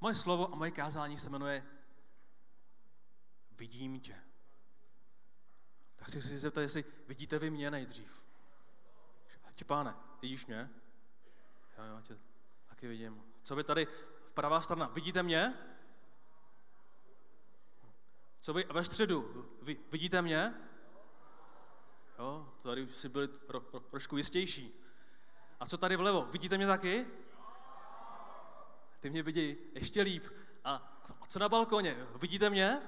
moje slovo a moje kázání se jmenuje Vidím tě. Tak chci si zeptat, jestli vidíte vy mě nejdřív. Páne, vidíš mě? Já tě taky vidím. Co vy tady, pravá strana, vidíte mě? Co vy ve středu, vidíte mě? Jo, tady si byli trošku jistější. A co tady vlevo, vidíte mě taky? Ty mě vidí ještě líp. A co na balkoně, vidíte mě?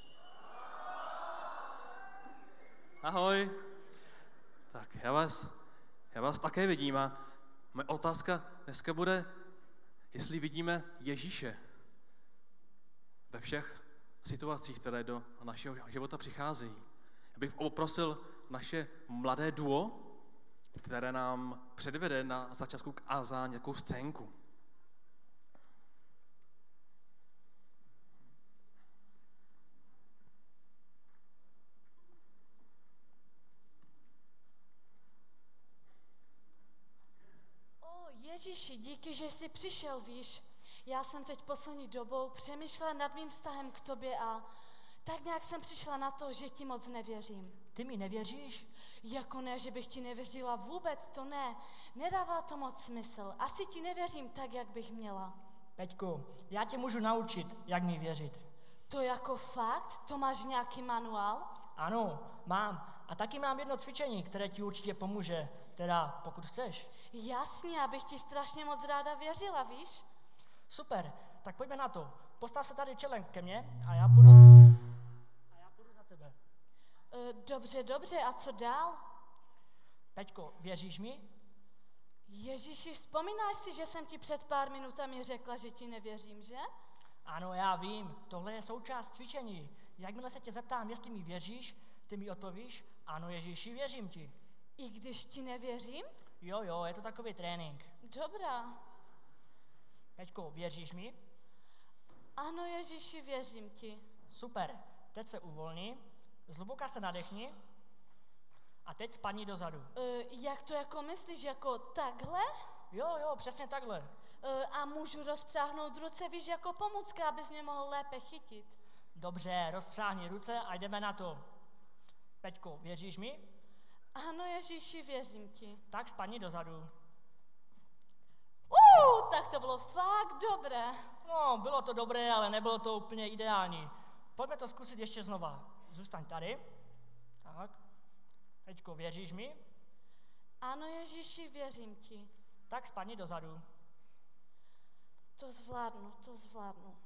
Ahoj. Tak, já vás také vidím a moje otázka dneska bude, jestli vidíme Ježíše ve všech situacích, které do našeho života přicházejí. Já bych poprosil naše mladé duo, které nám předvede na začátku kázání nějakou scénku. Ježíši, díky, že jsi přišel, víš. Já jsem teď poslední dobou přemýšlela nad mým vztahem k tobě a tak nějak jsem přišla na to, že ti moc nevěřím. Ty mi nevěříš? Jako ne, že bych ti nevěřila, vůbec to ne. Nedává to moc smysl. Asi ti nevěřím tak, jak bych měla. Peťko, já tě můžu naučit, jak mi věřit. To jako fakt? To máš nějaký manuál? Ano, mám. A taky mám jedno cvičení, které ti určitě pomůže, teda pokud chceš. Jasně, abych ti strašně moc ráda věřila, víš? Super, tak pojďme na to. Postav se tady čelem ke mně a já půjdu za tebe. Dobře, a co dál? Peťko, věříš mi? Ježíši, vzpomínáš si, že jsem ti před pár minutami řekla, že ti nevěřím, že? Ano, já vím, tohle je součást cvičení. Jakmile se tě zeptám, jestli mi věříš, ty mi odpovíš, ano Ježíši, věřím ti. I když ti nevěřím? Jo, je to takový trénink. Dobrá. Peťko, věříš mi? Ano Ježíši, věřím ti. Super, teď se uvolni, zhluboka se nadechni a teď spadni dozadu. Jak to jako myslíš, jako takhle? Jo, přesně takhle. A můžu rozpřáhnout ruce, víš, jako pomůcka, abys mě mohl lépe chytit. Dobře, rozpřáhni ruce a jdeme na to. Peťko, věříš mi? Ano Ježíši, věřím ti. Tak spadni dozadu. Tak to bylo fakt dobré. No, bylo to dobré, ale nebylo to úplně ideální. Pojďme to zkusit ještě znova. Zůstaň tady. Tak. Peťko, věříš mi? Ano Ježíši, věřím ti. Tak spadni dozadu. To zvládnu.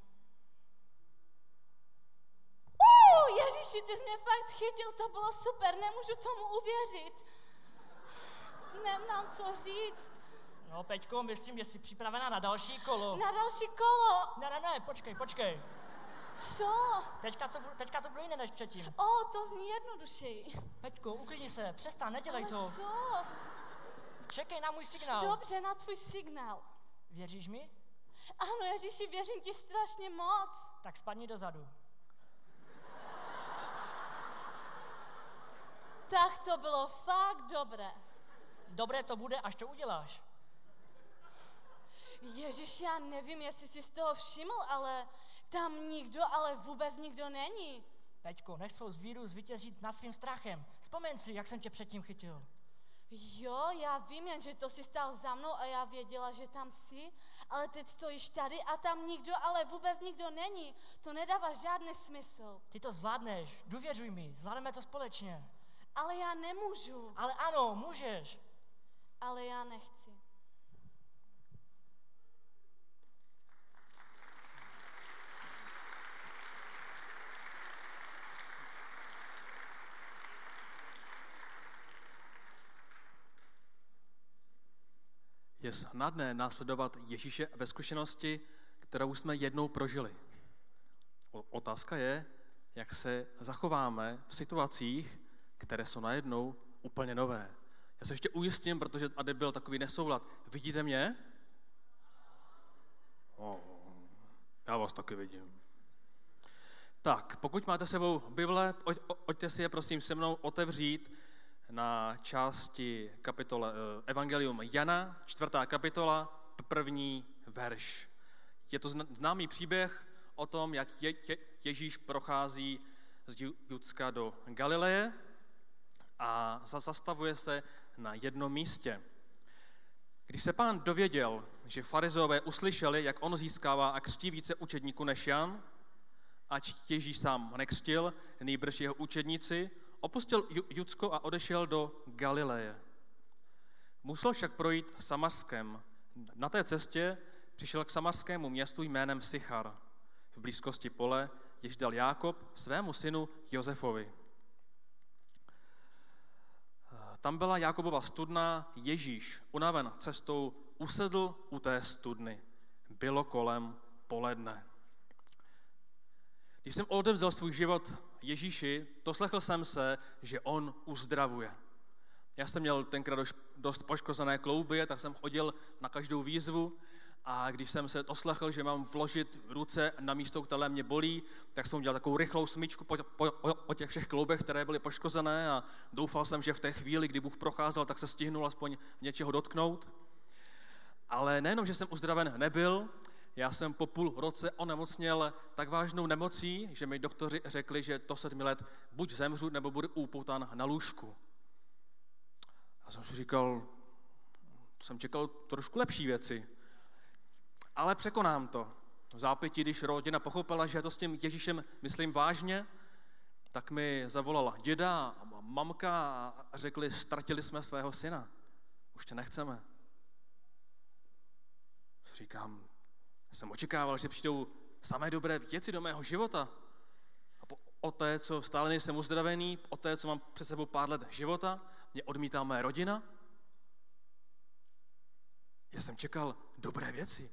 Ježíši, ty jsi mě fakt chytil, to bylo super, nemůžu tomu uvěřit. Nemám co říct. No, Peťko, myslím, že jsi připravená na další kolo. Na další kolo? Ne, počkej. Co? Teďka to bude jiné než předtím. To zní jednodušeji. Peťko, uklidni se, přestaň, nedělej Ale to. Co? Čekej na můj signál. Dobře, na tvůj signál. Věříš mi? Ano, Ježíši, věřím ti strašně moc. Tak spadni dozadu. Tak to bylo fakt dobré. Dobré to bude, až to uděláš. Ježiš, já nevím, jestli jsi z toho všiml, ale tam ale vůbec nikdo není. Peťko, nech svou zvíru zvítězit nad svým strachem. Vzpomeň si, jak jsem tě předtím chytil. Jo, já vím, jenže to si stál za mnou a já věděla, že tam jsi, ale teď stojíš tady a tam ale vůbec nikdo není. To nedává žádný smysl. Ty to zvládneš, důvěřuj mi, zvládneme to společně. Ale já nemůžu. Ale ano, můžeš. Ale já nechci. Je snadné následovat Ježíše ve zkušenosti, kterou jsme jednou prožili. Otázka je, jak se zachováme v situacích, které jsou najednou úplně nové. Já se ještě ujistím, protože tady byl takový nesoulad. Vidíte mě? Já vás taky vidím. Tak, pokud máte sebou Bible, pojďte si je prosím se mnou otevřít na části kapitole Evangelium Jana, 4. kapitola, 1. verš. Je to známý příběh o tom, jak Ježíš prochází z Judska do Galileje a zastavuje se na jednom místě. Když se Pán dověděl, že farizeové uslyšeli, jak on získává a křtí více učedníků než Jan, ač Ježíš sám nekřtil, nýbrž jeho učedníci, opustil Judsko a odešel do Galileje. Musel však projít Samarskem. Na té cestě přišel k samarskému městu jménem Sychar, v blízkosti pole, jež dal Jákob svému synu Josefovi. Tam byla Jákobova studna, Ježíš, unaven cestou, usedl u té studny. Bylo kolem poledne. Když jsem odevzdal svůj život Ježíši, doslechl jsem se, že on uzdravuje. Já jsem měl tenkrát dost poškozené klouby, tak jsem chodil na každou výzvu a když jsem se doslechl, že mám vložit ruce na místo, které mě bolí, tak jsem udělal takovou rychlou smyčku po těch všech kloubech, které byly poškozené a doufal jsem, že v té chvíli, kdy Bůh procházel, tak se stihnul aspoň něčeho dotknout. Ale nejenom, že jsem uzdraven nebyl, já jsem po půl roce onemocněl tak vážnou nemocí, že mi doktoři řekli, že do 7 let buď zemřu, nebo budu upoután na lůžku. A jsem si říkal, jsem čekal trošku lepší věci, ale překonám to. V zápětí, když rodina pochopila, že to s tím Ježíšem myslím vážně, tak mi zavolala děda a mamka a řekli, ztratili jsme svého syna, už tě nechceme. Říkám, jsem očekával, že přijdou samé dobré věci do mého života. A o té, co stále nejsem uzdravený, o té, co mám před sebou pár let života, mě odmítá moje rodina. Já jsem čekal dobré věci.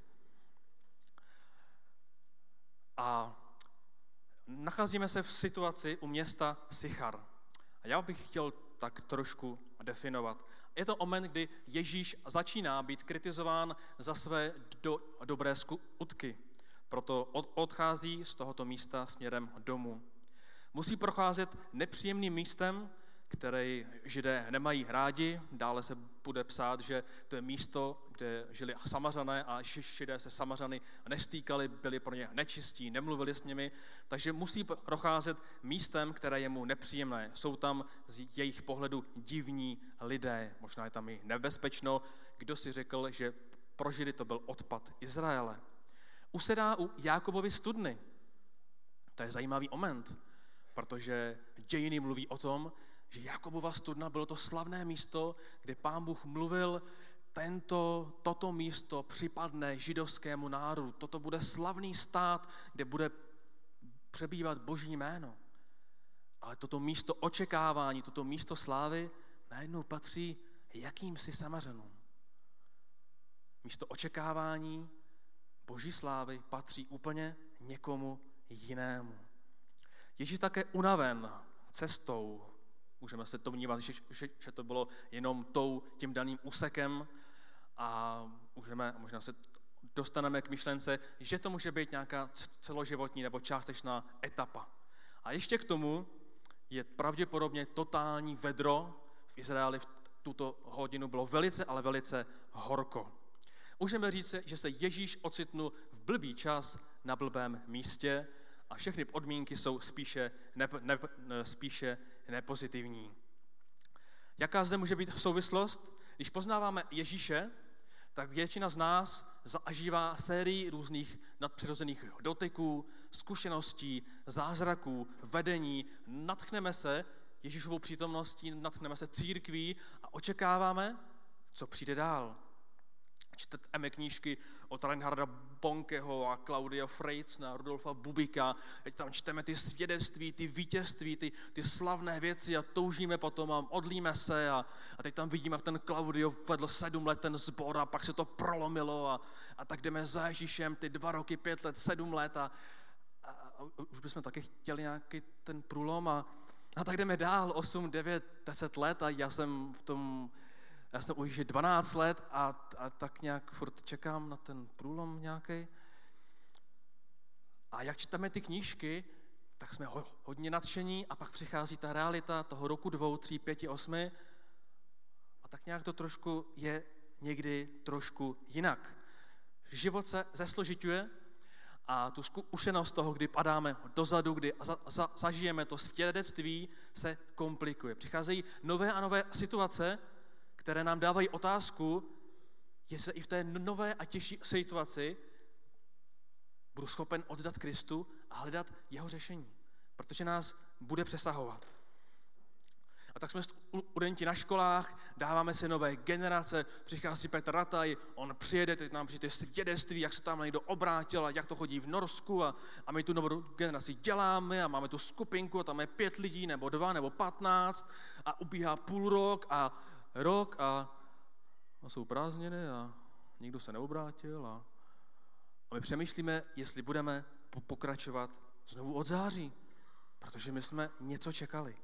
A nacházíme se v situaci u města Sychar. A já bych chtěl tak trošku definovat. Je to moment, kdy Ježíš začíná být kritizován za své dobré skutky. Proto odchází z tohoto místa směrem domů. Musí procházet nepříjemným místem, které Židé nemají rádi. Dále se bude psát, že to je místo, kde žili Samařané a Židé se Samařany nestýkali, byli pro ně nečistí, nemluvili s nimi, takže musí procházet místem, které je mu nepříjemné. Jsou tam z jejich pohledu divní lidé, možná je tam i nebezpečno. Kdo si řekl, že pro Židy to byl odpad Izraele. Usedá u Jákobovy studny. To je zajímavý moment, protože dějiny mluví o tom, že Jákobova studna bylo to slavné místo, kde Pán Bůh mluvil, toto místo připadne židovskému národu. Toto bude slavný stát, kde bude přebývat Boží jméno. Ale toto místo očekávání, toto místo slávy najednou patří jakýmsi Samařanům. Místo očekávání Boží slávy patří úplně někomu jinému. Ježíš také unaven cestou. Můžeme se domnívat, že to bylo jenom tím daným úsekem a možná se dostaneme k myšlence, že to může být nějaká celoživotní nebo částečná etapa. A ještě k tomu je pravděpodobně totální vedro. V Izraeli v tuto hodinu bylo velice, ale velice horko. Můžeme říct, že se Ježíš ocitnul v blbý čas na blbém místě a všechny podmínky jsou spíše nepozitivní. Jaká zde může být souvislost? Když poznáváme Ježíše, tak většina z nás zažívá sérii různých nadpřirozených dotyků, zkušeností, zázraků, vedení. Nadchneme se Ježíšovou přítomností, nadchneme se církví a očekáváme, co přijde dál. Čteme knížky od Reinharda Bonkeho a Claudia Freitsna, Rudolfa Bubika. Teď tam čteme ty svědectví, ty vítězství, ty slavné věci a toužíme potom a modlíme se a teď tam vidíme, jak ten Claudio vedl 7 let ten sbor a pak se to prolomilo a tak jdeme za Ježíšem ty 2 roky, 5 let, 7 let a už bychom taky chtěli nějaký ten průlom a tak jdeme dál 8, 9, 10 let a já jsem už 12 let a tak nějak furt čekám na ten průlom nějaký. A jak čteme ty knížky, tak jsme hodně nadšení a pak přichází ta realita toho roku 2, 3, 5, 8 a tak nějak to trošku je někdy trošku jinak. Život se zesložiťuje a tu zkušenost toho, kdy padáme dozadu, kdy zažijeme to svědectví, se komplikuje. Přicházejí nové a nové situace, které nám dávají otázku, jestli i v té nové a těžší situaci budu schopen oddat Kristu a hledat jeho řešení, protože nás bude přesahovat. A tak jsme studenti na školách, dáváme si nové generace, přichází Petr Rataj, on přijede, teď nám přijde svědectví, jak se tam někdo obrátil a jak to chodí v Norsku a my tu novou generaci děláme a máme tu skupinku a tam je 5 lidí, nebo 2, nebo 15 a ubíhá půl rok a jsou prázdniny a nikdo se neobrátil a my přemýšlíme, jestli budeme pokračovat znovu od září, protože my jsme něco čekali.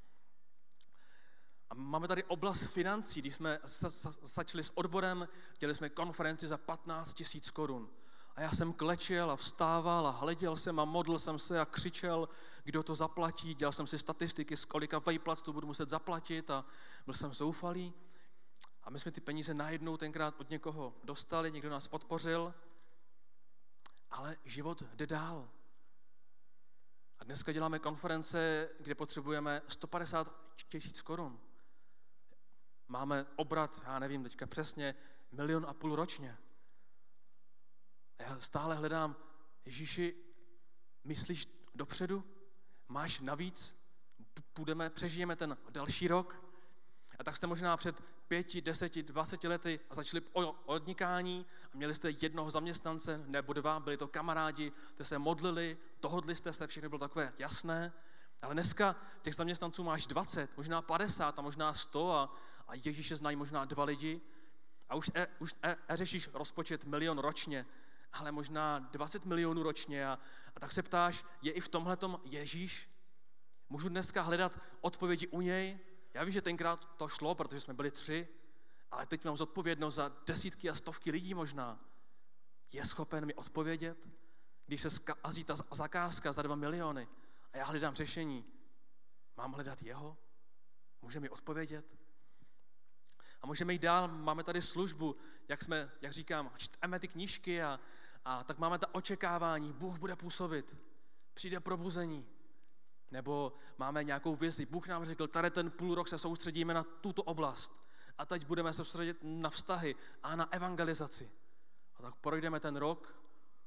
A máme tady oblast financí, když jsme začali s odborem, dělali jsme konferenci za 15 000 korun. A já jsem klečel a vstával a hleděl jsem a modlil jsem se a křičel, kdo to zaplatí. Dělal jsem si statistiky, z kolika vejplac to budu muset zaplatit a byl jsem zoufalý. A my jsme ty peníze najednou tenkrát od někoho dostali, někdo nás podpořil, ale život jde dál. A dneska děláme konference, kde potřebujeme 150 000 korun. Máme obrat, já nevím teďka přesně, 1,5 milionu ročně. A já stále hledám, Ježíši, myslíš dopředu? Máš navíc? Přežijeme ten další rok? A tak jste možná před 5, 10, 20 lety začali podnikání a měli jste jednoho zaměstnance nebo 2, byli to kamarádi, jste se modlili, dohodli jste se, všechno bylo takové jasné. Ale dneska těch zaměstnanců máš 20, možná 50 a možná 100 a Ježíše znají možná 2 lidi a už řešíš rozpočet 1 milion ročně, ale možná 20 milionů ročně a tak se ptáš, je i v tomhletom Ježíš? Můžu dneska hledat odpovědi u něj? Já vím, že tenkrát to šlo, protože jsme byli 3, ale teď mám zodpovědnost za desítky a stovky lidí možná. Je schopen mi odpovědět, když se zkazí ta zakázka za 2 miliony a já hledám řešení? Mám hledat jeho? Může mi odpovědět? A můžeme jít dál, máme tady službu, jak říkám, čteme ty knížky a tak máme ta očekávání, Bůh bude působit, přijde probuzení. Nebo máme nějakou vizi, Bůh nám řekl, tady ten půl rok se soustředíme na tuto oblast a teď budeme se soustředit na vztahy a na evangelizaci. A tak projdeme ten rok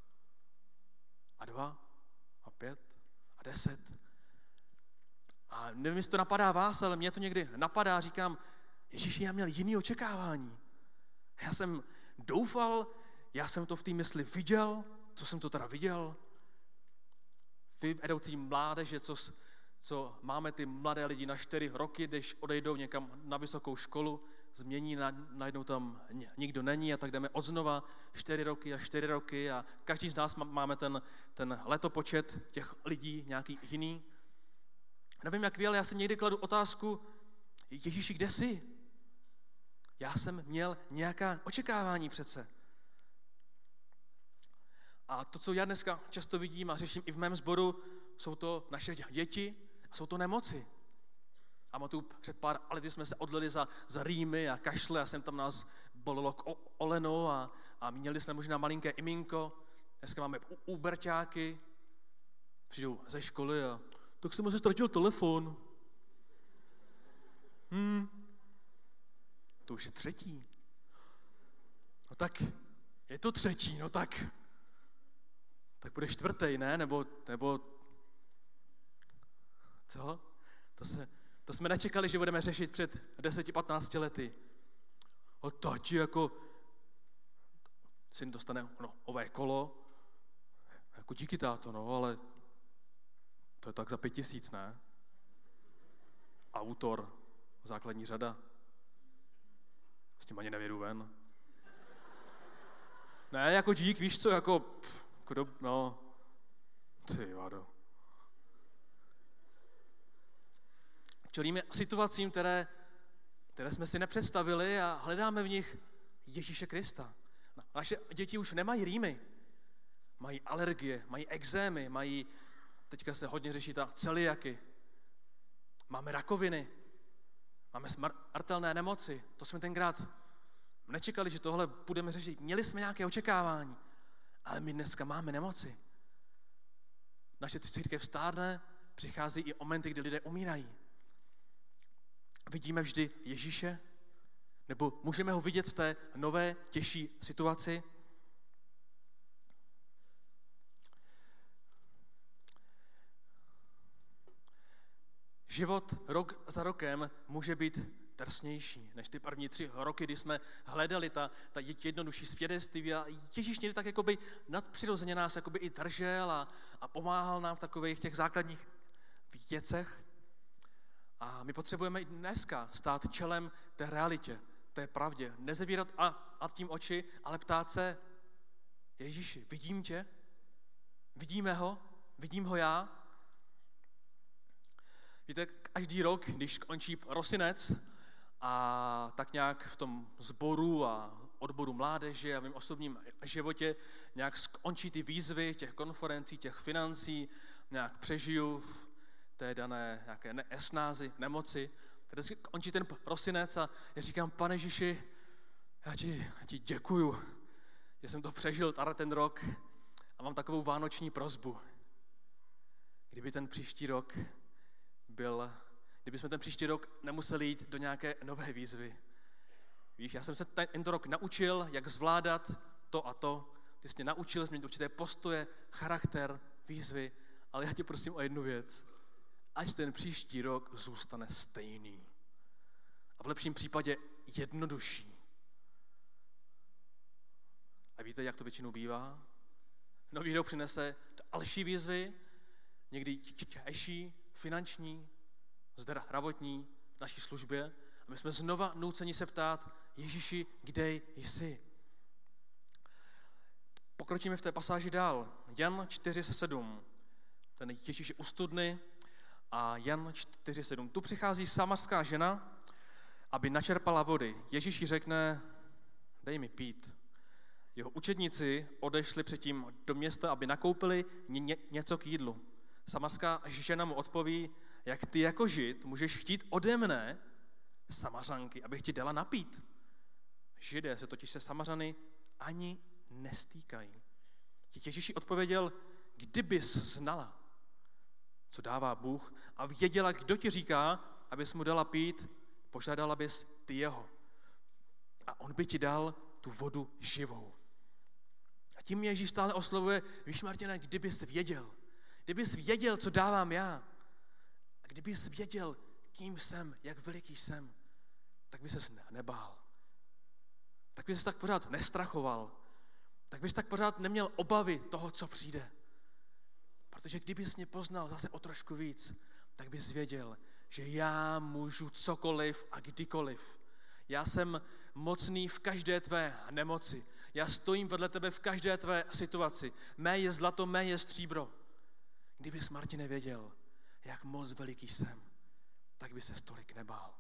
a 2 a 5 a 10. A nevím, jestli to napadá vás, ale mě to někdy napadá, říkám, Ježíši, já měl jiný očekávání. Já jsem doufal, já jsem to v té mysli viděl, co jsem to teda viděl. Vy vedoucí mládeže, co máme ty mladé lidi na 4 roky, když odejdou někam na vysokou školu, změní, najednou tam nikdo není a tak jdeme odznova 4 roky a každý z nás máme ten letopočet těch lidí nějaký jiný. Nevím, jak vy, ale já si někdy kladu otázku, Ježíši, kde jsi? Já jsem měl nějaká očekávání přece. A to, co já dneska často vidím a řeším i v mém sboru, jsou to naše děti a jsou to nemoci. A tu před pár lety jsme se odlili za rýmy a kašle a jsem tam nás bolelo oleno a měli jsme možná malinké iminko. Dneska máme úberťáky, přijdou ze školy a tak jsem asi ztratil telefon. To už je 3. No tak, je to 3, no tak bude 4, ne? Nebo co? To jsme nečekali, že budeme řešit před 10-15 lety. A tati jako syn dostane nové kolo. Jako díky, táto, no, ale to je tak za 5 000, ne? Autor, základní řada. S tím ani nevědu ven. Ne, jako dík, víš co, no, ty vado. Čelíme situacím, které jsme si nepředstavili a hledáme v nich Ježíše Krista. Naše děti už nemají rýmy, mají alergie, mají ekzémy, teďka se hodně řeší ta celiaky. Máme rakoviny, máme smrtelné nemoci. To jsme tenkrát nečekali, že tohle budeme řešit. Měli jsme nějaké očekávání, ale my dneska máme nemoci. naše církev stárne, přichází i momenty, kdy lidé umírají. Vidíme vždy Ježíše? Nebo můžeme ho vidět v té nové, těžší situaci? Život rok za rokem může být drsnější než ty první 3 roky, kdy jsme hledali ta jednodušší svědectví a Ježíš někdy tak jakoby nadpřirozeně nás jakoby i držel a pomáhal nám v takových těch základních věcech. A my potřebujeme i dneska stát čelem té realitě, té pravdě. Nezavírat a tím oči, ale ptát se, Ježíši, vidím tě? Vidíme ho? Vidím ho já? Víte, každý rok, když končí prosinec a tak nějak v tom sboru a odboru mládeže a v mém osobním životě nějak skončí ty výzvy těch konferencí, těch financí, nějak přežiju v té dané nějaké nesnázi, nemoci. Tady končí ten prosinec a já říkám, Pane Ježíši, já ti děkuju, že jsem to přežil tady ten rok a mám takovou vánoční prosbu. Kdyby ten příští rok kdybychom ten příští rok nemuseli jít do nějaké nové výzvy. Víš, já jsem se tento rok naučil, jak zvládat to a to. Ty jsi mě naučil změnit určité postoje, charakter, výzvy, ale já tě prosím o jednu věc. Ať ten příští rok zůstane stejný. A v lepším případě jednodušší. A víte, jak to většinou bývá? Nový rok přinese další výzvy, někdy těžší, finanční, zdravotní v naší službě. A my jsme znova nuceni se ptát, Ježíši, kde jsi? Pokročíme v té pasáži dál. Jan 4:7. Ten Ježíš je u studny a Jan 4:7. Tu přichází samarská žena, aby načerpala vody. Ježíš jí řekne, dej mi pít. Jeho učedníci odešli předtím do města, aby nakoupili něco k jídlu. Samarská žena mu odpoví, jak ty jako Žid můžeš chtít ode mne, Samařanky, abych ti dala napít. Židé se totiž se Samařany ani nestýkají. Ježíš jí odpověděl, kdybys znala, co dává Bůh a věděla, kdo ti říká, abys mu dala pít, požádala bys ty jeho. A on by ti dal tu vodu živou. A tím Ježíš stále oslovuje, víš Martine, kdybys věděl, co dávám já, a kdybys věděl, kým jsem, jak veliký jsem, tak bys se nebál. Tak bys se tak pořád nestrachoval. Tak bys tak pořád neměl obavy toho, co přijde. Protože kdybys mě poznal zase o trošku víc, tak bys věděl, že já můžu cokoliv a kdykoliv. Já jsem mocný v každé tvé nemoci. Já stojím vedle tebe v každé tvé situaci. Mé je zlato, mé je stříbro. Kdybys, Martine, věděl, jak moc veliký jsem, tak by se tolik nebál.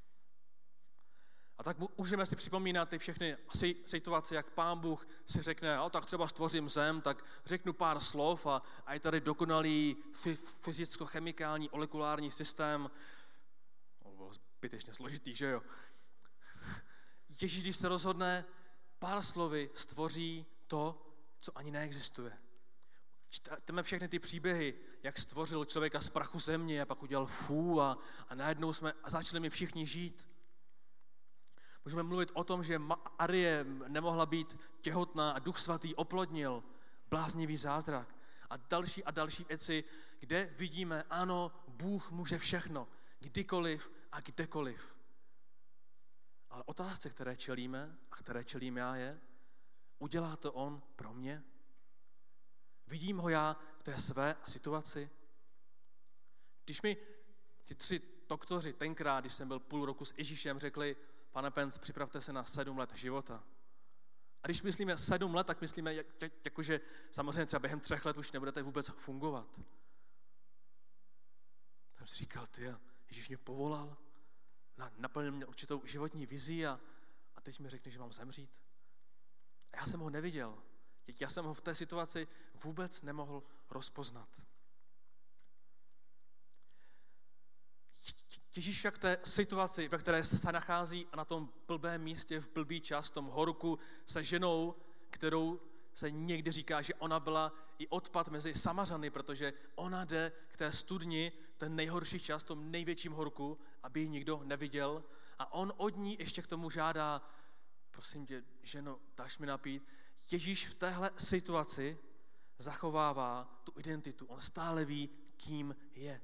A tak můžeme si připomínat ty všechny situace, jak Pán Bůh si řekne, tak třeba stvořím zem, tak řeknu pár slov a je tady dokonalý fyzicko-chemikální molekulární systém. To bylo zbytečně složitý, že jo? Ježíš, když se rozhodne, pár slovy stvoří to, co ani neexistuje. Čteme všechny ty příběhy, jak stvořil člověka z prachu země a pak udělal a najednou jsme začali mi všichni žít. Můžeme mluvit o tom, že Marie nemohla být těhotná a Duch Svatý oplodnil. Bláznivý zázrak. A další věci, kde vidíme, ano, Bůh může všechno, kdykoliv a kdekoliv. Ale otázce, které čelíme a které čelím já je, udělá to on pro mě? Vidím ho já v té své situaci? Když mi ti 3 doktoři tenkrát, když jsem byl půl roku s Ježíšem, řekli, pane Pence, připravte se na 7 let života. A když myslíme 7 let, tak myslíme, jakože samozřejmě třeba během 3 let už nebudete vůbec fungovat. Jsem si říkal, Ježíš mě povolal, naplnil mě určitou životní vizi a teď mi řekne, že mám zemřít. A já jsem ho neviděl. Já jsem ho v té situaci vůbec nemohl rozpoznat. Ježíš však v té situaci, ve které se nachází na tom blbém místě, v blbý čas, v tom horku se ženou, kterou se někdy říká, že ona byla i odpad mezi Samařany, protože ona jde k té studni, ten nejhorší čas, tom největším horku, aby ji nikdo neviděl. A on od ní ještě k tomu žádá, prosím tě, ženo, dáš mi napít. Ježíš v téhle situaci zachovává tu identitu. On stále ví, kým je.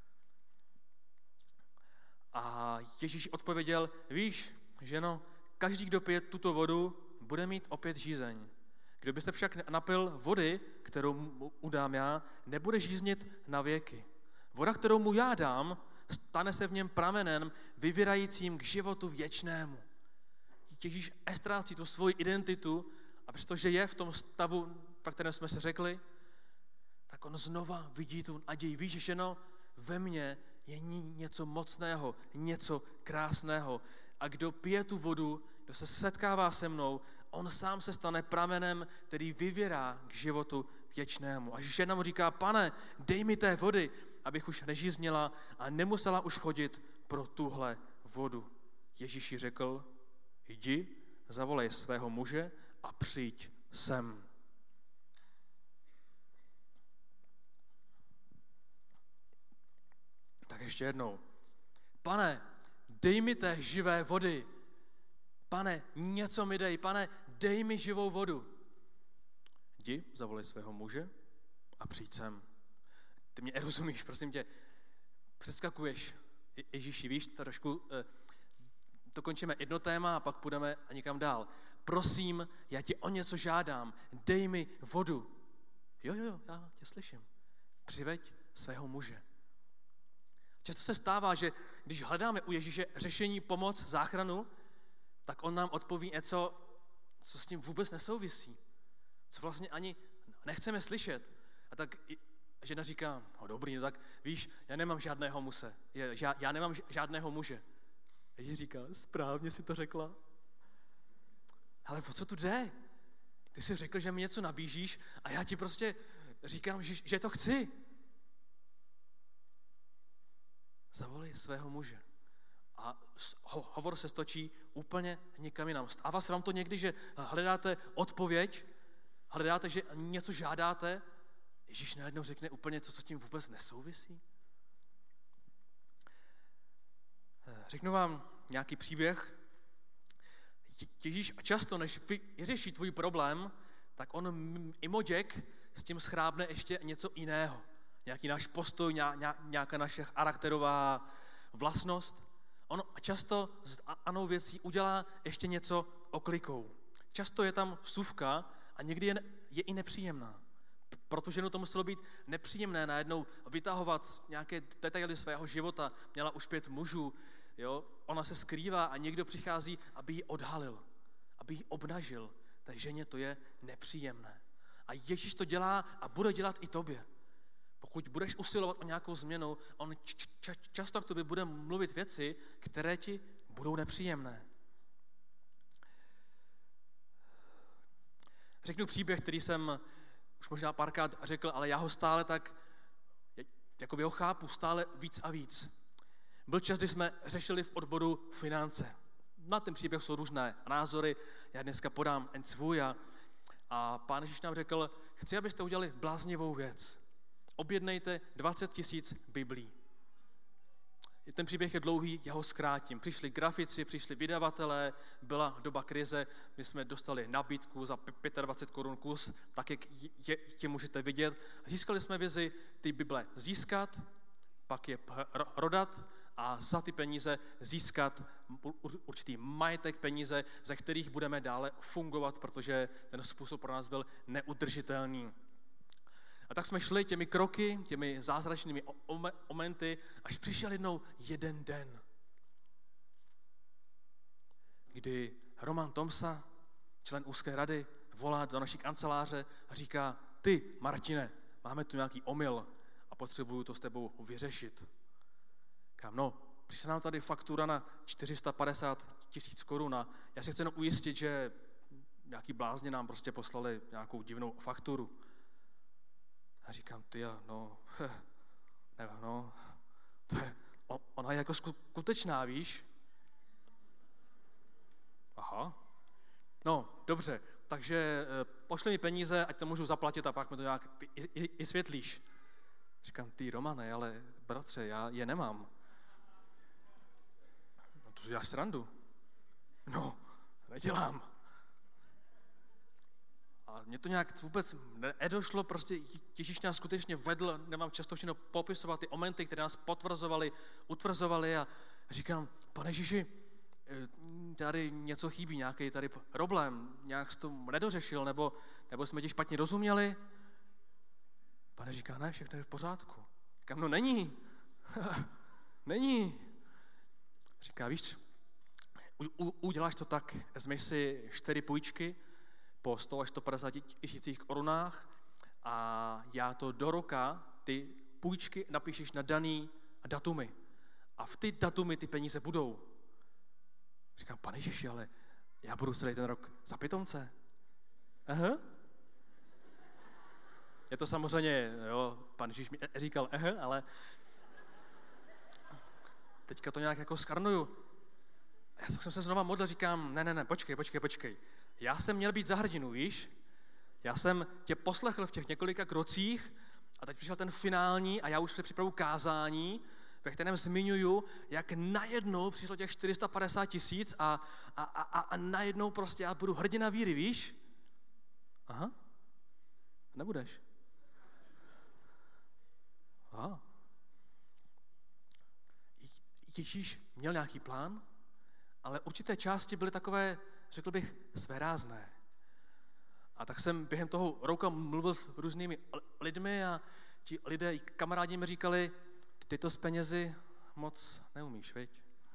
A Ježíš odpověděl, víš, ženo, každý, kdo pije tuto vodu, bude mít opět žízeň. Kdo by se však napil vody, kterou mu udám já, nebude žíznit na věky. Voda, kterou mu já dám, stane se v něm pramenem, vyvírajícím k životu věčnému. Ježíš ztrácí tu svoji identitu a přestože je v tom stavu, pro kterém jsme se řekli, tak on znova vidí tu naději. Víš, ženo, ve mně je něco mocného, něco krásného. A kdo pije tu vodu, kdo se setkává se mnou, on sám se stane pramenem, který vyvěrá k životu věčnému. A žena mu říká, pane, dej mi té vody, abych už nežíznila a nemusela už chodit pro tuhle vodu. Ježíš jí řekl, jdi, zavolej svého muže a přijď sem. Tak ještě jednou. Pane, dej mi té živé vody. Pane, něco mi dej. Pane, dej mi živou vodu. Jdi, zavolej svého muže a přijď sem. Ty mě rozumíš, prosím tě. Přeskakuješ. Ježíši, víš, trošku to končíme jedno téma a pak půjdeme někam dál. Prosím, já tě o něco žádám. Dej mi vodu. Jo, já tě slyším. Přiveď svého muže. Často se stává, že když hledáme u Ježíše řešení, pomoc, záchranu, tak on nám odpoví něco, co s tím vůbec nesouvisí. Co vlastně ani nechceme slyšet. A tak žena říká, no dobrý, no tak víš, já nemám žádného muse. Já nemám žádného muže. Ježíš říká, správně si to řekla. Ale po co tu jde? Ty jsi řekl, že mi něco nabížíš a já ti prostě říkám, že to chci. Zavolej svého muže. A hovor se stočí úplně někam jinam. Stává se vám to někdy, že hledáte odpověď, hledáte, že něco žádáte, Ježíš najednou řekne úplně co tím vůbec nesouvisí? Řeknu vám nějaký příběh. Ježíš často, než vyřeší tvůj problém, tak on mimoděk s tím schrábne ještě něco jiného. Nějaký náš postoj, nějaká naše charakterová vlastnost. On často s danou věcí udělá ještě něco oklikou. Často je tam vsuvka a někdy je i nepříjemná. Protože to muselo být nepříjemné najednou vytahovat nějaké detaily svého života. Měla už 5 mužů, jo? Ona se skrývá a někdo přichází, aby ji odhalil, aby ji obnažil. Té ženě to je nepříjemné. A Ježíš to dělá a bude dělat i tobě. Pokud budeš usilovat o nějakou změnu, on často k tobě bude mluvit věci, které ti budou nepříjemné. Řeknu příběh, který jsem už možná párkrát řekl, ale já ho stále tak, jakoby ho chápu stále víc a víc. Byl čas, kdy jsme řešili v odboru finance. Na ten příběh jsou různé názory, já dneska podám jen svůj a Pán Ježíš nám řekl, chci, abyste udělali bláznivou věc. Objednejte 20 000 Biblí. Ten příběh je dlouhý, já ho zkrátím. Přišli grafici, přišli vydavatelé, byla doba krize, my jsme dostali nabídku za 25 korun kus, tak jak je můžete vidět. Získali jsme vizi ty Bible získat, pak je prodat a za ty peníze získat určitý majetek, peníze, ze kterých budeme dále fungovat, protože ten způsob pro nás byl neudržitelný. A tak jsme šli těmi kroky, těmi zázračnými momenty, až přišel jednou jeden den, kdy Roman Tomsa, člen úzké rady, volá do naší kanceláře a říká, ty, Martine, máme tu nějaký omyl a potřebuju to s tebou vyřešit. Říkám, no, přišla nám tady faktura na 450 000 korun a já se chci jenom ujistit, že nějaký blázni nám prostě poslali nějakou divnou fakturu. A říkám, ona je jako skutečná, víš? Aha. No, dobře, takže pošli mi peníze, ať to můžu zaplatit a pak mi to nějak i světlíš. Říkám, ty Romane, ale bratře, já je nemám. No to děláš srandu. No, nedělám. A mě to nějak vůbec nedošlo, prostě Ježíš nás skutečně vedl, nemám často všechno popisovat ty momenty, které nás potvrzovali, utvrzovali a říkám, Pane Ježíši, tady něco chybí, nějaký tady problém, nějak jsi to nedořešil, nebo jsme ti špatně rozuměli. Pane říká, ne, všechno je v pořádku. Říkám, no není. Není. Říká, víš, uděláš to tak, vezmeš si 4 půjčky po 100 až 150 tisících korunách a já to do roka, ty půjčky napíšeš na daný datumy. A v ty datumy ty peníze budou. Říkám, Pane Ježiši, ale já budu celý ten rok za pitomce. Aha. Je to samozřejmě, jo, Pan Ježíš mi říkal, ale teďka to nějak jako skarnuju. Já jsem se znova modlil, říkám, ne, počkej. Já jsem měl být za hrdinu, víš? Já jsem tě poslechl v těch několika krocích a teď přišel ten finální a já už si připravu kázání, ve kterém zmiňuju, jak najednou přišlo těch 450 tisíc a najednou prostě já budu hrdina víry, víš? Aha, nebudeš. Aha. Ježíš měl nějaký plán, ale určité části byly takové, řekl bych, svérázné. A tak jsem během toho roka mluvil s různými lidmi a ti lidé, kamarádi mi říkali, ty to s penězi moc neumíš, viď?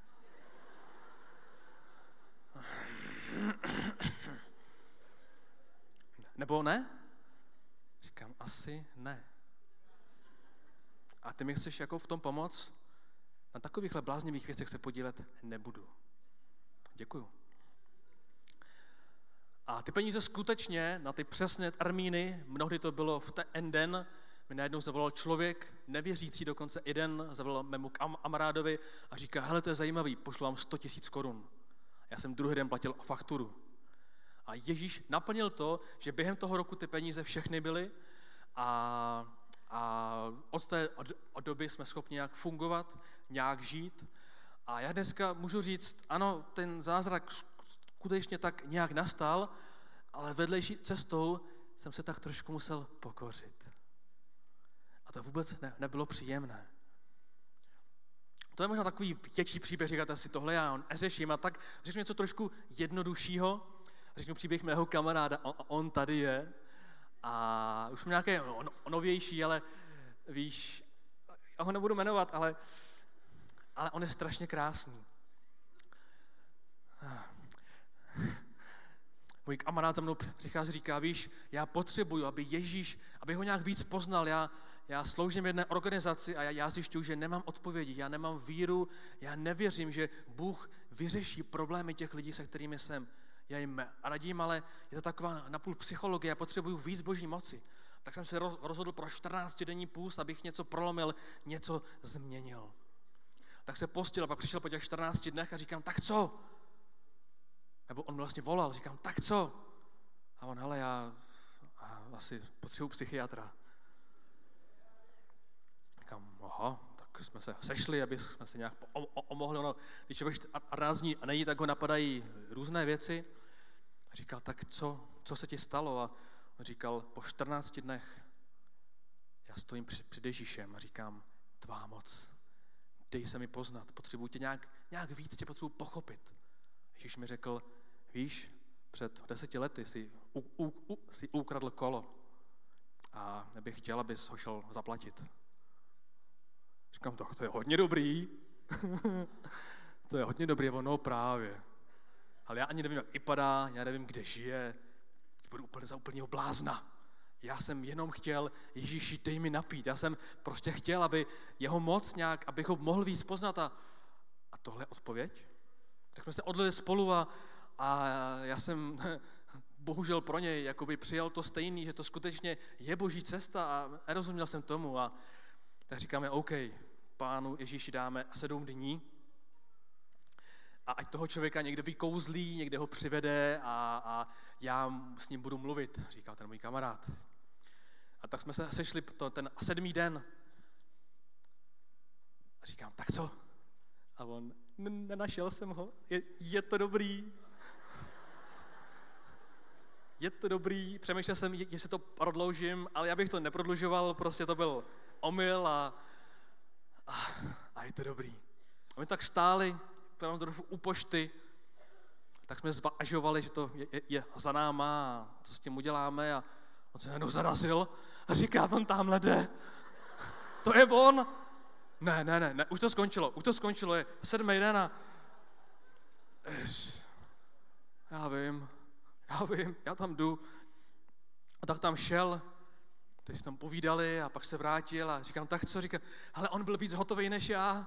Nebo ne? Říkám, asi ne. A ty mi chceš jako v tom pomoct? Na takovýchhle bláznivých věcech se podílet nebudu. Děkuju. A ty peníze skutečně na ty přesné termíny, mnohdy to bylo v ten den, mi najednou zavolal člověk, nevěřící dokonce jeden, zavolal mému kamarádovi a říká, hele, to je zajímavý, pošlu vám 100 000 korun. Já jsem druhý den platil fakturu. A Ježíš naplnil to, že během toho roku ty peníze všechny byly a od té doby jsme schopni nějak fungovat, nějak žít. A já dneska můžu říct, ano, ten zázrak skutečně tak nějak nastal, ale vedlejší cestou jsem se tak trošku musel pokořit. A to vůbec nebylo příjemné. To je možná takový větší příběh, říkáte si, tohle já neřeším, a tak řeknu něco trošku jednoduššího. Řeknu příběh mého kamaráda, on tady je. A už mám nějaké novější, ale víš, já ho nebudu jmenovat, ale on je strašně krásný. Můj kamarád za mnou přichází, říká, víš, já potřebuju, aby Ježíš, aby ho nějak víc poznal, já sloužím jedné organizaci a já zjišťuju, že nemám odpovědi, já nemám víru, já nevěřím, že Bůh vyřeší problémy těch lidí, se kterými jsem. Já jim radím, ale je to taková napůl psychologie, já potřebuju víc Boží moci. Tak jsem se rozhodl pro 14denní půst, abych něco prolomil, něco změnil. Tak se postil a pak přišel po těch 14 dnech a říkám, tak co? Nebo on vlastně volal, říkám, tak co? A on, hele, já asi potřebuji psychiatra. Říkám, aha, tak jsme se sešli, aby jsme se nějak pomohli. Ono, když člověk 14 dní a nejí, tak ho napadají různé věci. A říkal, tak co se ti stalo? A on říkal, po 14 dnech já stojím před Ježíšem a říkám, tvá moc, dej se mi poznat, potřebuji tě nějak víc, tě potřebuji pochopit. Ježíš mi řekl, víš, před 10 lety si ukradl kolo a bych chtěl, abys ho šel zaplatit. Říkám, to je hodně dobrý. To je hodně dobrý, no právě. Ale já ani nevím, jak vypadá, já nevím, kde žije. Budu úplně za úplného blázna. Já jsem jenom chtěl, Ježíši, dej mi napít. Já jsem prostě chtěl, aby jeho moc nějak, abych ho mohl víc poznat. A tohle je odpověď? Tak jsme se odlili spolu a já jsem bohužel pro něj jakoby přijal to stejný, že to skutečně je Boží cesta a nerozuměl jsem tomu. A tak říkáme, OK, Pánu Ježíši dáme 7 dní. a ať toho člověka někde vykouzlí, někde ho přivede a já s ním budu mluvit, říkal ten můj kamarád. A tak jsme se sešli ten 7. den. A říkám, tak co? A on, nenašel jsem ho, je to dobrý. Je to dobrý, přemýšlel jsem, jestli to prodloužím, ale já bych to neprodlužoval, prostě to byl omyl a je to dobrý. A my tak stáli, trochu u pošty, tak jsme zvažovali, že to je za náma a co s tím uděláme a on se najednou zarazil a říká, on tamhle jde. To je on. Ne, už to skončilo, je 7. den a já vím, já tam jdu. A tak tam šel, teď si tam povídali a pak se vrátil a říkám, tak co? Říká, hele, on byl víc hotový než já.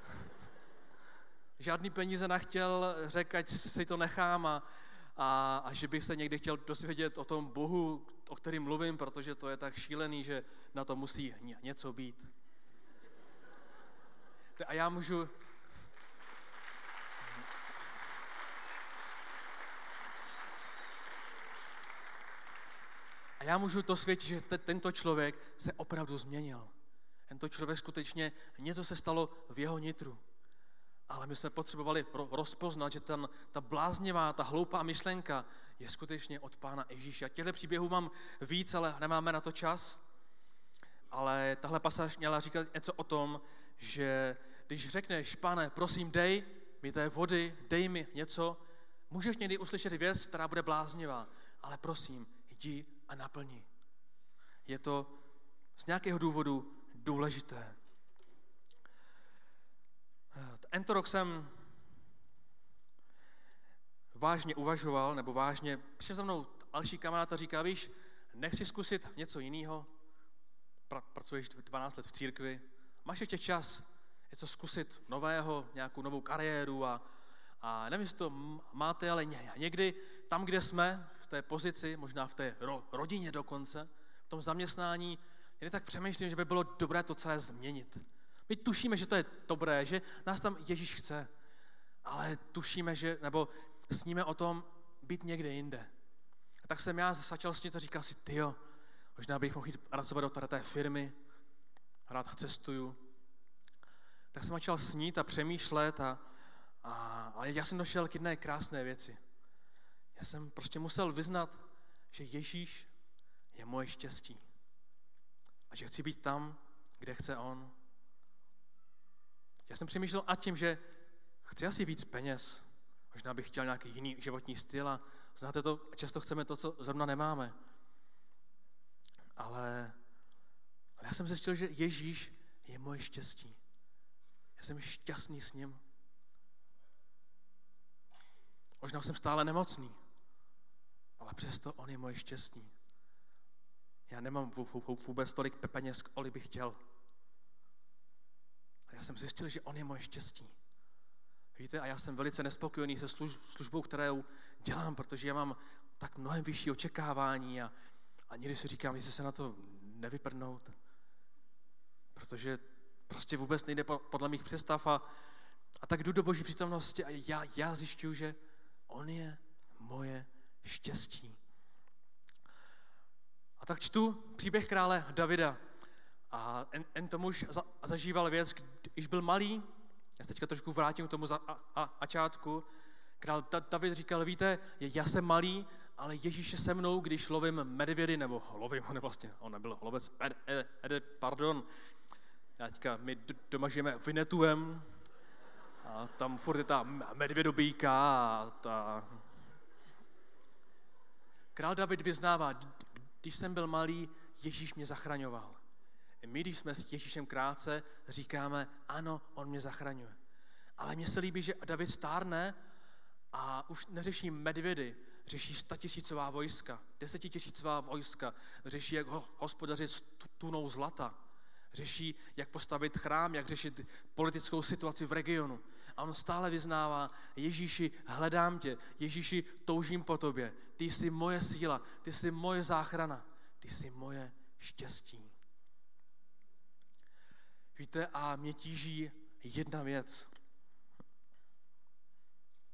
Žádný peníze nechtěl, řekl, ať si to nechám a že bych se někdy chtěl dozvědět o tom Bohu, o kterém mluvím, protože to je tak šílený, že na to musí něco být. A já můžu... A já můžu to svědčit, že tento člověk se opravdu změnil. Tento člověk skutečně, něco se stalo v jeho nitru. Ale my jsme potřebovali rozpoznat, že ta bláznivá, ta hloupá myšlenka je skutečně od Pána Ježíše. Těchto příběhů mám víc, ale nemáme na to čas. Ale tahle pasáž měla říkat něco o tom, že když řekneš, Pane, prosím, dej mi té vody, dej mi něco, můžeš někdy uslyšet věc, která bude bláznivá, ale prosím, jdi a naplni. Je to z nějakého důvodu důležité. Tento rok jsem vážně uvažoval, nebo vážně, přišel za mnou další kamarád a říká, víš, nechci zkusit něco jiného, pracuješ 12 let v církvi, máš ještě čas něco zkusit nového, nějakou novou kariéru a nevím, jestli to máte, ale někdy tam, kde jsme, v té pozici, možná v té rodině dokonce, v tom zaměstnání, někdy tak přemýšlím, že by bylo dobré to celé změnit. My tušíme, že to je dobré, že nás tam Ježíš chce, ale tušíme, že, nebo sníme o tom být někde jinde. A tak jsem já začal snít a říkal si, tyjo, možná bych mohl jít pracovat do té firmy, rád cestuju. Tak jsem začal snít a přemýšlet ale já jsem došel k jedné krásné věci. Já jsem prostě musel vyznat, že Ježíš je moje štěstí. A že chci být tam, kde chce on. Já jsem přemýšlel nad tím, že chci asi víc peněz. Možná bych chtěl nějaký jiný životní styl a znáte to, často chceme to, co zrovna nemáme. Ale já jsem zjistil, že Ježíš je moje štěstí. Já jsem šťastný s ním. Možná jsem stále nemocný, ale přesto on je moje štěstí. Já nemám vůbec tolik peněz, kolik bych chtěl. A já jsem zjistil, že on je moje štěstí. Víte, a já jsem velice nespokojený se službou, kterou dělám, protože já mám tak mnohem vyšší očekávání a někdy si říkám, jestli se na to nevyprdnout. Protože prostě vůbec nejde podle mých představ a tak jdu do Boží přítomnosti a já zjišťuju, že on je moje štěstí. A tak čtu příběh krále Davida. A tento muž zažíval věc, když byl malý, já se teďka trošku vrátím k tomu začátku. Král David říkal, víte, já jsem malý, ale Ježíš je se mnou, když lovím medvědy, nebo on nebyl lovec, pardon. Já teďka, my doma žijeme Vinetuem a tam furt je ta medvědobíjka a ta... Král David vyznává, když jsem byl malý, Ježíš mě zachraňoval. My, když jsme s Ježíšem krátce, říkáme, ano, on mě zachraňuje. Ale mně se líbí, že David stárne a už neřeší medvědy, řeší 100 000 vojska, 10 000 vojska, řeší, jak hospodařit s tunou zlata, řeší, jak postavit chrám, jak řešit politickou situaci v regionu. A on stále vyznává, Ježíši, hledám tě, Ježíši, toužím po tobě, ty jsi moje síla, ty jsi moje záchrana, ty jsi moje štěstí. Víte, a mě tíží jedna věc.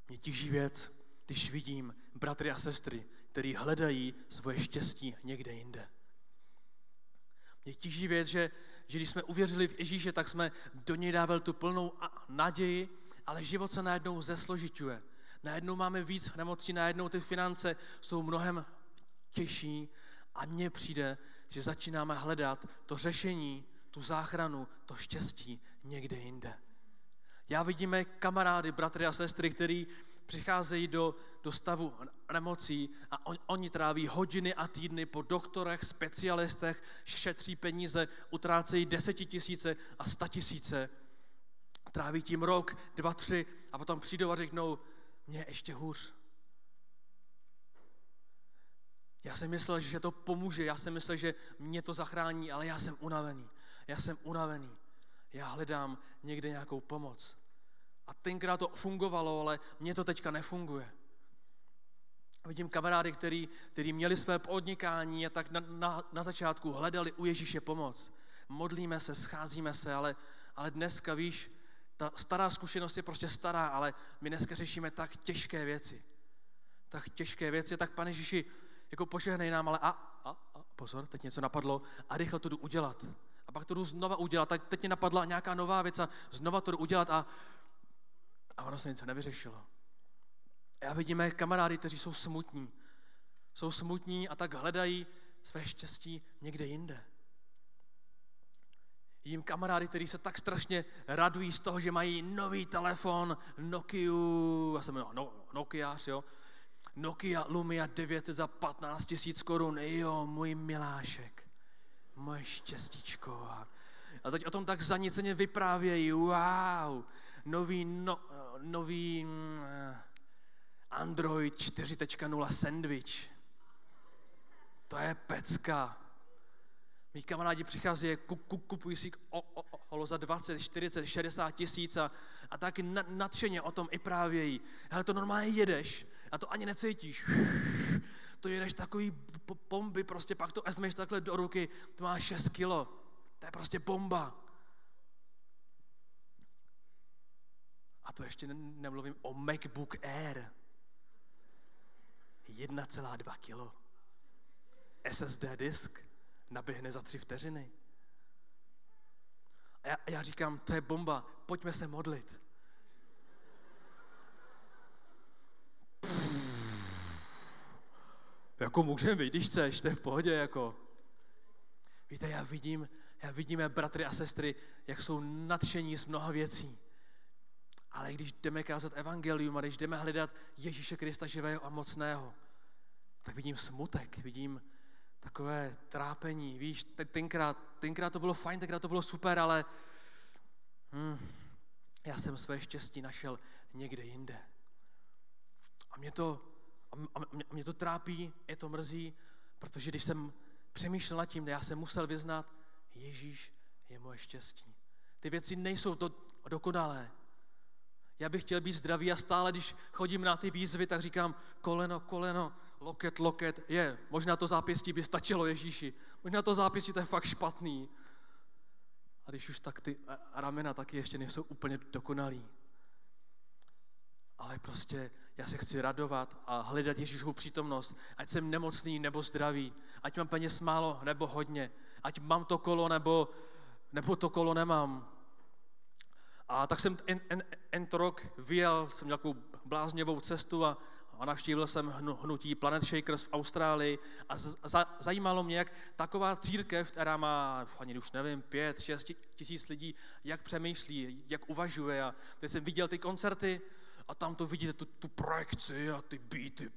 Mě tíží věc, když vidím bratry a sestry, kteří hledají svoje štěstí někde jinde. Mě tíží věc, že když jsme uvěřili v Ježíše, tak jsme do něj dávali tu plnou naději, ale život se najednou zesložiťuje. Najednou máme víc nemocí, najednou ty finance jsou mnohem těžší a mně přijde, že začínáme hledat to řešení, tu záchranu, to štěstí někde jinde. Já vidíme kamarády, bratry a sestry, kteří přicházejí do stavu nemocí a oni tráví hodiny a týdny po doktorech, specialistech, šetří peníze, utrácejí 10 000 a 100 000. Tráví tím rok, 2, 3 a potom přijdou a řeknou, mně je ještě hůř. Já jsem myslel, že to pomůže, já jsem myslel, že mě to zachrání, ale já jsem unavený. Já hledám někde nějakou pomoc. A tenkrát to fungovalo, ale mně to teďka nefunguje. Vidím kamarády, kteří měli své podnikání a tak na začátku hledali u Ježíše pomoc. Modlíme se, scházíme se, ale dneska, víš, ta stará zkušenost je prostě stará, ale my dneska řešíme tak těžké věci. Tak Pane Ježíši, jako požehnej nám, ale pozor, teď něco napadlo a rychle to jdu udělat. A pak to jdu znova udělat, teď mě napadla nějaká nová věc a znova to jdu udělat a ono se něco nevyřešilo. Já vidíme kamarády, kteří jsou smutní. Jsou smutní a tak hledají své štěstí někde jinde. Vidím kamarády, kteří se tak strašně radují z toho, že mají nový telefon, Nokiu, já jsem Nokiář, jo. Nokia Lumia 900 za 15 000 korun, jo, můj milášek, moje štěstíčko. A teď o tom tak zaníceně vyprávějí, wow, nový Android 4.0 sandwich. To je pecka. Mí kamarádi přicházejí, kupují si holo za 20, 40, 60 tisíc a taky nadšeně o tom i právějí. Hele, to normálně jedeš a to ani necítíš. To jedeš takový bomby, prostě pak to vezmeš takhle do ruky, to má 6 kilo. To je prostě bomba. A to ještě nemluvím o MacBook Air. 1,2 kilo. SSD disk naběhne za 3 vteřiny. A já říkám, to je bomba, pojďme se modlit. Jako můžeme být, když chceš, to je v pohodě, jako. Víte, já vidíme bratry a sestry, jak jsou nadšení z mnoha věcí. Ale když jdeme kázat evangelium a když jdeme hledat Ježíše Krista živého a mocného, tak vidím smutek, vidím takové trápení. Víš, tenkrát to bylo fajn, tenkrát to bylo super, ale já jsem své štěstí našel někde jinde. A mě to trápí, je to mrzí, protože když jsem přemýšlel nad tím, já jsem musel vyznat, Ježíš je moje štěstí. Ty věci nejsou dokonalé. Já bych chtěl být zdravý a stále, když chodím na ty výzvy, tak říkám koleno, loket, možná to zápěstí by stačilo Ježíši, možná to zápěstí to je fakt špatný. A když už tak ty ramena taky ještě nejsou úplně dokonalý. Ale prostě já se chci radovat a hledat Ježíšovu přítomnost, ať jsem nemocný nebo zdravý, ať mám peněz málo nebo hodně, ať mám to kolo nebo to kolo nemám. A tak jsem rok vyjel, jsem měl takovou blázněvou cestu a navštívil jsem hnutí Planet Shakers v Austrálii a zajímalo mě, jak taková církev, která má, ani už nevím, 5-6 tisíc lidí, jak přemýšlí, jak uvažuje. A teď jsem viděl ty koncerty a tam to vidíte, tu projekci a ty beaty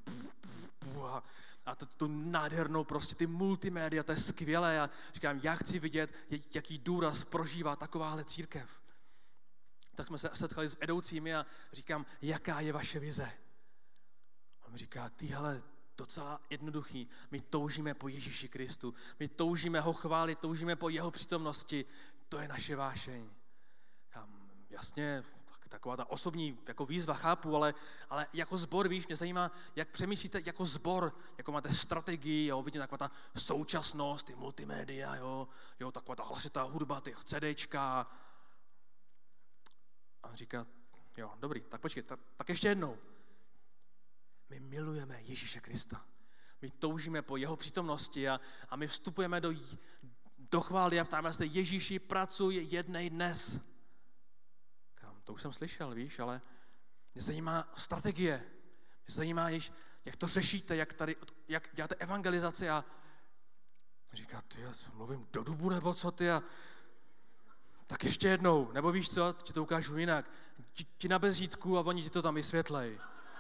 a tu nádhernou prostě, ty multimédia, to je skvělé. A říkám, já chci vidět, jaký důraz prožívá takováhle církev. Tak jsme se setkali s vedoucími a říkám, jaká je vaše vize? A on mi říká, hele, docela jednoduchý, my toužíme po Ježíši Kristu, my toužíme ho chválit, toužíme po jeho přítomnosti, to je naše vášeň. Jasně, taková ta osobní jako výzva, chápu, ale jako sbor, víš, mě zajímá, jak přemýšlíte jako sbor, jako máte strategii, jo, vidím taková ta současnost, ty multimédia, jo, taková ta hlasitá hudba, ty CDčka. A on říká, Jo, dobrý, tak počkej, tak ještě jednou. My milujeme Ježíše Krista. My toužíme po jeho přítomnosti a my vstupujeme do chvály a ptáme se, Ježíši, pracuj, jednej dnes. To už jsem slyšel, víš, ale mě zajímá strategie. Mě zajímá, jak to řešíte, jak děláte evangelizaci a říká, ty, já mluvím do dubu, nebo co ty? Tak ještě jednou, nebo víš co, ti to ukážu jinak. Ti na bezřítku a oni ti to tam vysvětlej.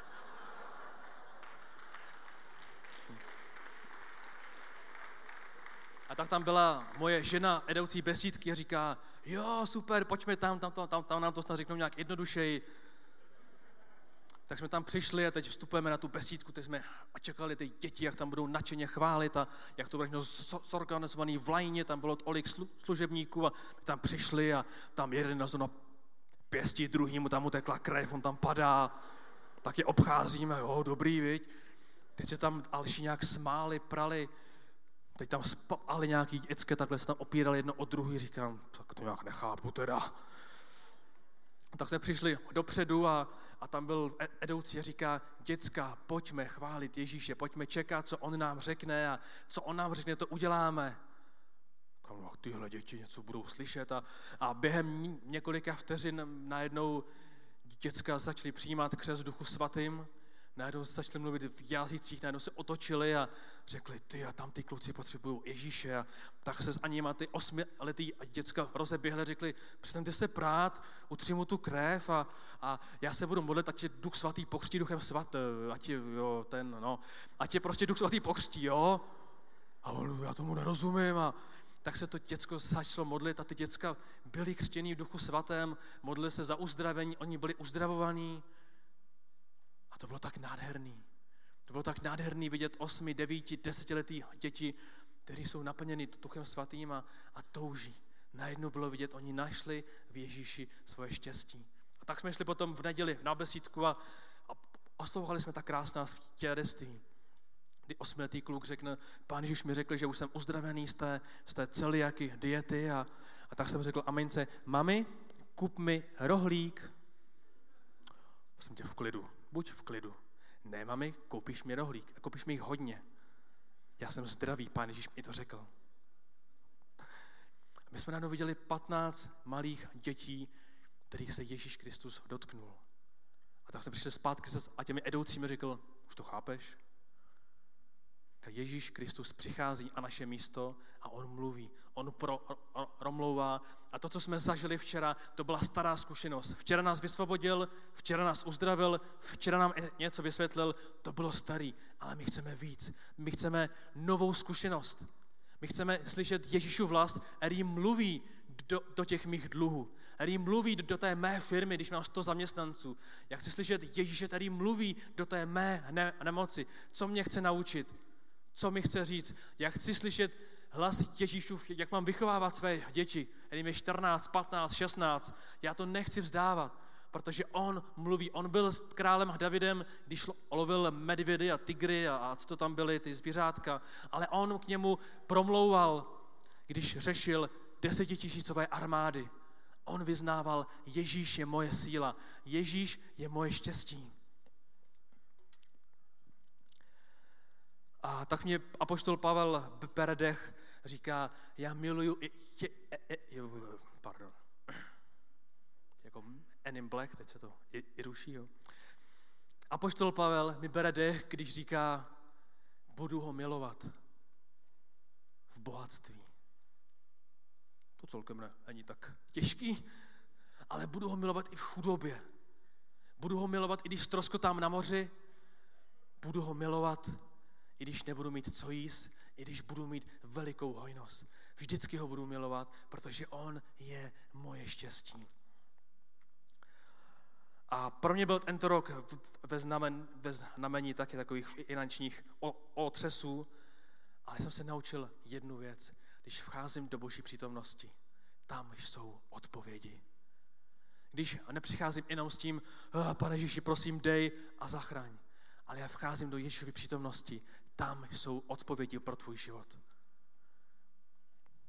A tak tam byla moje žena edoucí besídky a říká, jo, super, pojďme tam nám to snad řeknou nějak jednodušeji. Tak jsme tam přišli a teď vstupujeme na tu besídku, teď jsme čekali ty děti, jak tam budou nadšeně chválit a jak to bude zorganizovaný v lajně, tam bylo tolik služebníků a tam přišli a tam jeden na pěstí, druhý mu tam utekla krev, on tam padá, tak je obcházíme, jo, dobrý, viď. Teď se tam Alši nějak smáli, prali, teď tam spali nějaký dětské, takhle se tam opírali jedno od druhý, říkám, tak to nějak nechápu teda. Tak jsme přišli dopředu a tam byl edoucí a říká, děcka, pojďme chválit Ježíše, pojďme čekat, co on nám řekne a co on nám řekne, to uděláme. No, tyhle děti něco budou slyšet a během několika vteřin najednou děcka začaly přijímat křest Duchu Svatým, najednou začali mluvit v jazycích, najednou se otočili a řekli, ty a tam ty kluci potřebují Ježíše. A tak se s nimi ty 8letý děcka rozeběhly, řekli, přestaňte se prát, utři mu tu krev a já se budu modlit, ať tě Duch Svatý pokřtí Duchem Svatým, ať tě prostě Duch Svatý pokřtí, jo? A on, já tomu nerozumím a tak se to děcko začalo modlit a ty děcka byli křtění v Duchu Svatém, modlili se za uzdravení, oni byli uzdravovaní. A to bylo tak nádherný. To bylo tak nádherný vidět 8, 9, 10letý děti, kteří jsou naplněni Duchem Svatým a touží. Najednou bylo vidět, oni našli v Ježíši svoje štěstí. A tak jsme šli potom v neděli na besídku a oslovovali jsme tak krásná svědectví. Kdy 8letý kluk řekne, Pán Ježíš mi řekl, že už jsem uzdravený z té celiaky diety a tak jsem řekl Amince, mami, kup mi rohlík. Jsem tě v klidu. Buď v klidu. Ne, mami, koupíš mi rohlík. A koupíš mi jich hodně. Já jsem zdravý, Pán Ježíš mi to řekl. My jsme najednou viděli 15 malých dětí, kterých se Ježíš Kristus dotknul. A tak jsme přišli zpátky a těmi edoucími řekl, už to chápeš? Tak Ježíš Kristus přichází a naše místo a on mluví, on promlouvá. A to, co jsme zažili včera, to byla stará zkušenost. Včera nás vysvobodil, včera nás uzdravil, včera nám něco vysvětlil, to bylo starý, ale my chceme víc. My chceme novou zkušenost. My chceme slyšet Ježíšův vlast, který mluví do těch mých dluhů, který mluví do té mé firmy, když mám 100 zaměstnanců. Já chci slyšet Ježíše, který mluví do té mé nemoci, co mě chce naučit. Co mi chce říct? Já chci slyšet hlas Ježíšův, jak mám vychovávat své děti, kterým je 14, 15, 16. Já to nechci vzdávat, protože on mluví. On byl s králem Davidem, když lovil medvědy a tygry a co to tam byly, ty zvířátka. Ale on k němu promlouval, když řešil 10 000 armády. On vyznával, Ježíš je moje síla, Ježíš je moje štěstí. A tak mě apoštol Pavel Beredech říká, já miluju jako Men in Black, teď se to i ruší, jo. Apoštol Pavel mi bere dech, když říká, budu ho milovat v bohatství. To celkem není tak těžký, ale budu ho milovat i v chudobě. Budu ho milovat, i když ztroskotám na moři. Budu ho milovat, i když nebudu mít co jíst, i když budu mít velikou hojnost. Vždycky ho budu milovat, protože on je moje štěstí. A pro mě byl tento rok ve znamení taky takových finančních otřesů, ale jsem se naučil jednu věc. Když vcházím do Boží přítomnosti, tam jsou odpovědi. Když nepřicházím jenom s tím, Pane Ježíši, prosím, dej a zachraň. Ale já vcházím do Ježíšovy přítomnosti, tam jsou odpovědi pro tvůj život.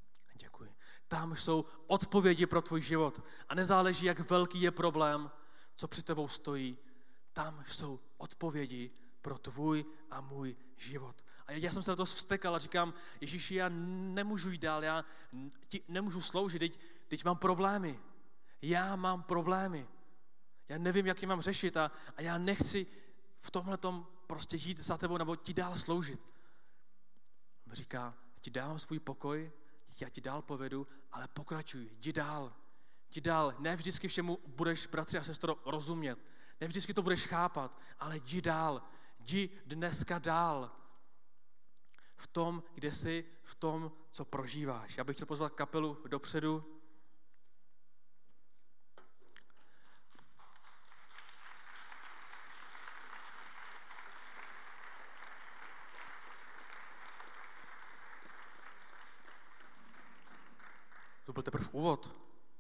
Děkuji. Tam jsou odpovědi pro tvůj život. A nezáleží, jak velký je problém, co před tebou stojí, tam jsou odpovědi pro tvůj a můj život. A já jsem se na to vztekal a říkám, Ježíši, já nemůžu jít dál, já ti nemůžu sloužit, teď mám problémy. Já mám problémy. Já nevím, jak je mám řešit a já nechci v tomhletom prostě jít za tebou nebo ti dál sloužit. On říká, ti dávám svůj pokoj, já ti dál povedu, ale pokračuj, jdi dál. Jdi dál. Ne vždycky všemu budeš, bratři a sestro, rozumět. Ne vždycky to budeš chápat, ale jdi dál. Jdi dneska dál. V tom, kde jsi, v tom, co prožíváš. Já bych chtěl pozvat kapelu dopředu. To byl teprve úvod.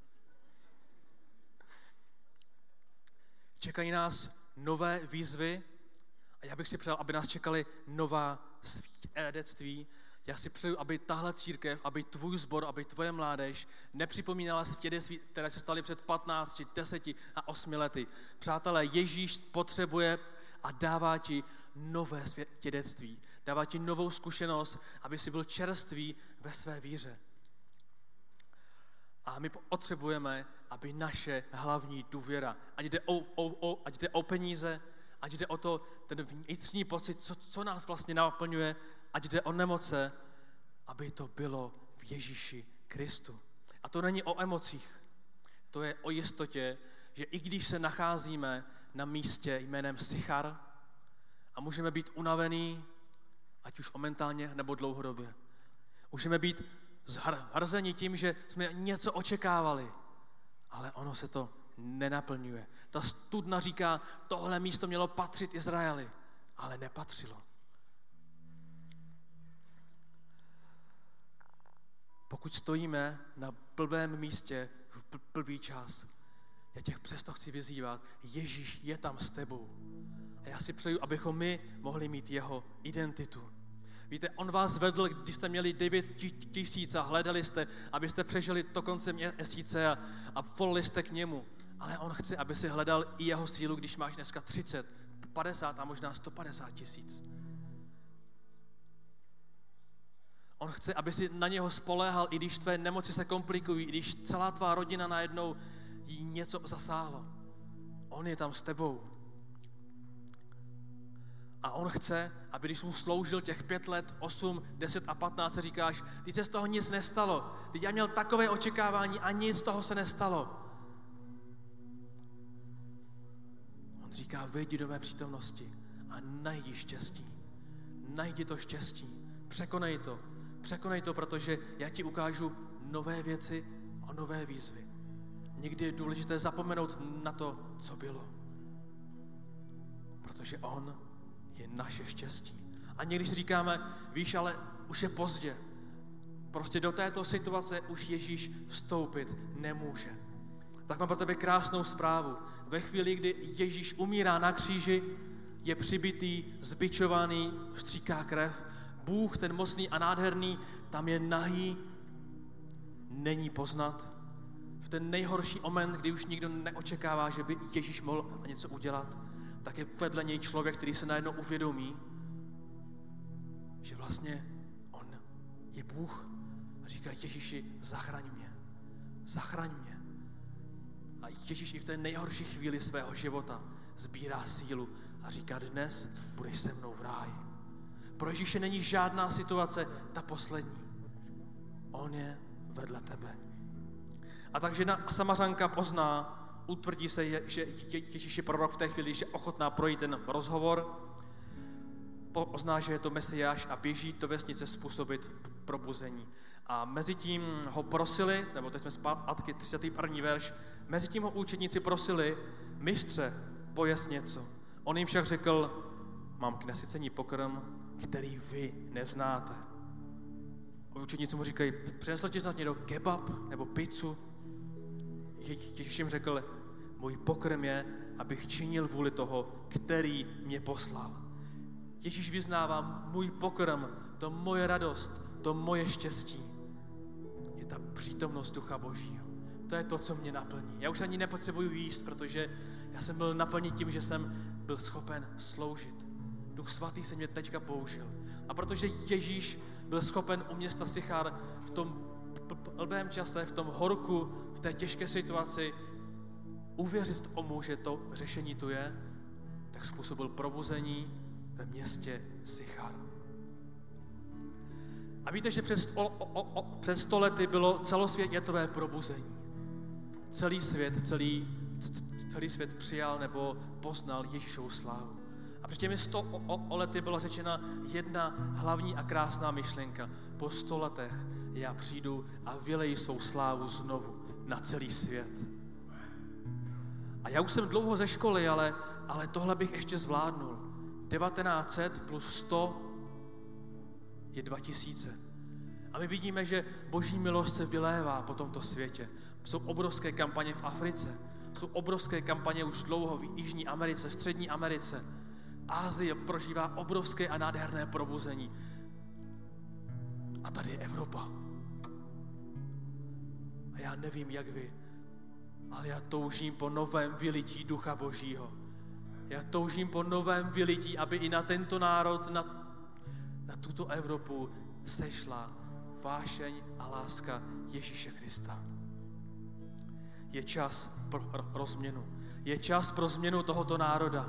Čekají nás nové výzvy a já bych si přál, aby nás čekaly nová svědectví. Já si přeju, aby tahle církev, aby tvůj sbor, aby tvoje mládež nepřipomínala svědectví, které se staly před 15, 10 a 8 lety. Přátelé, Ježíš potřebuje a dává ti nové svědectví. Dává ti novou zkušenost, aby si byl čerstvý ve své víře. A my potřebujeme, aby naše hlavní důvěra, ať jde o peníze, ať jde o to, ten vnitřní pocit, co nás vlastně naplňuje, ať jde o nemoce, aby to bylo v Ježíši Kristu. A to není o emocích, to je o jistotě, že i když se nacházíme na místě jménem Sychar a můžeme být unavený, ať už momentálně nebo dlouhodobě, můžeme být zhrzeni tím, že jsme něco očekávali, ale ono se to nenaplňuje. Ta studna říká, tohle místo mělo patřit Izraeli, ale nepatřilo. Pokud stojíme na blbém místě v blbý čas, já tě přesto chci vyzývat, Ježíš je tam s tebou. A já si přeju, abychom my mohli mít jeho identitu. Víte, on vás vedl, když jste měli 9 000 a hledali jste, abyste přežili do konce měsíce a volili jste k němu. Ale on chce, aby si hledal i jeho sílu, když máš dneska 30, 50 a možná 150 000. On chce, aby si na něho spoléhal, i když tvé nemoci se komplikují, i když celá tvá rodina najednou jí něco zasáhlo. On je tam s tebou. A on chce, aby když mu sloužil těch 5 let, 8, 10 a 15, říkáš, když se z toho nic nestalo, když já měl takové očekávání a nic z toho se nestalo. On říká, vejdi do mé přítomnosti a najdi štěstí. Najdi to štěstí. Překonej to, protože já ti ukážu nové věci a nové výzvy. Někdy je důležité zapomenout na to, co bylo. Protože on je naše štěstí. A někdy si říkáme, víš, ale už je pozdě. Prostě do této situace už Ježíš vstoupit nemůže. Tak mám pro tebe krásnou zprávu. Ve chvíli, kdy Ježíš umírá na kříži, je přibitý, zbičovaný, stříká krev. Bůh, ten mocný a nádherný, tam je nahý, není poznat. V ten nejhorší moment, kdy už nikdo neočekává, že by Ježíš mohl něco udělat, tak je vedle něj člověk, který se najednou uvědomí, že vlastně on je Bůh a říká, Ježíši, zachraň mě. A Ježíš i v té nejhorší chvíli svého života sbírá sílu a říká, dnes budeš se mnou v ráji. Pro Ježíše není žádná situace ta poslední. On je vedle tebe. A takže Samařanka pozná, utvrdí se, že Ježíš je prorok v té chvíli, když je ochotná projít ten rozhovor, pozná, že je to Mesiáš a běží do vesnice způsobit probuzení. A mezi tím ho prosili, nebo teď jsme zpátky 31. verš, mezi tím ho učedníci prosili, mistře, pojes něco. On jim však řekl, mám k nasycení pokrm, který vy neznáte. Učedníci mu říkají, přinesl ti snad někdo kebab nebo pizzu? Ježíš jim řekl, můj pokrm je, abych činil vůli toho, který mě poslal. Ježíš vyznává, můj pokrm, to moje radost, to moje štěstí, je ta přítomnost Ducha Božího. to je to, co mě naplní. Já už ani nepotřebuju jíst, protože já jsem byl naplněn tím, že jsem byl schopen sloužit. Duch svatý se mě teďka použil. A protože Ježíš byl schopen u města Sychar v tom blbém čase, v tom horku, v té těžké situaci uvěřit tomu, že to řešení tu je, tak způsobil probuzení ve městě Sychar. A víte, že před 100 lety bylo celosvětové probuzení. Celý svět přijal nebo poznal Ježíšovu slávu. A před těmi 100 lety byla řečena jedna hlavní a krásná myšlenka. Po 100 letech já přijdu a vyleji svou slávu znovu na celý svět. A já už jsem dlouho ze školy, ale tohle bych ještě zvládnul. 1900 plus 100 je 2000. A my vidíme, že Boží milost se vylévá po tomto světě. Jsou obrovské kampaně v Africe, jsou obrovské kampaně už dlouho v Jižní Americe, Střední Americe. Asie prožívá obrovské a nádherné probuzení. A tady je Evropa. A já nevím, jak vy, ale já toužím po novém vylití Ducha Božího. Já toužím po novém vylití, aby i na tento národ, na tuto Evropu sešla vášeň a láska Ježíše Krista. Je čas pro změnu. Je čas pro změnu tohoto národa.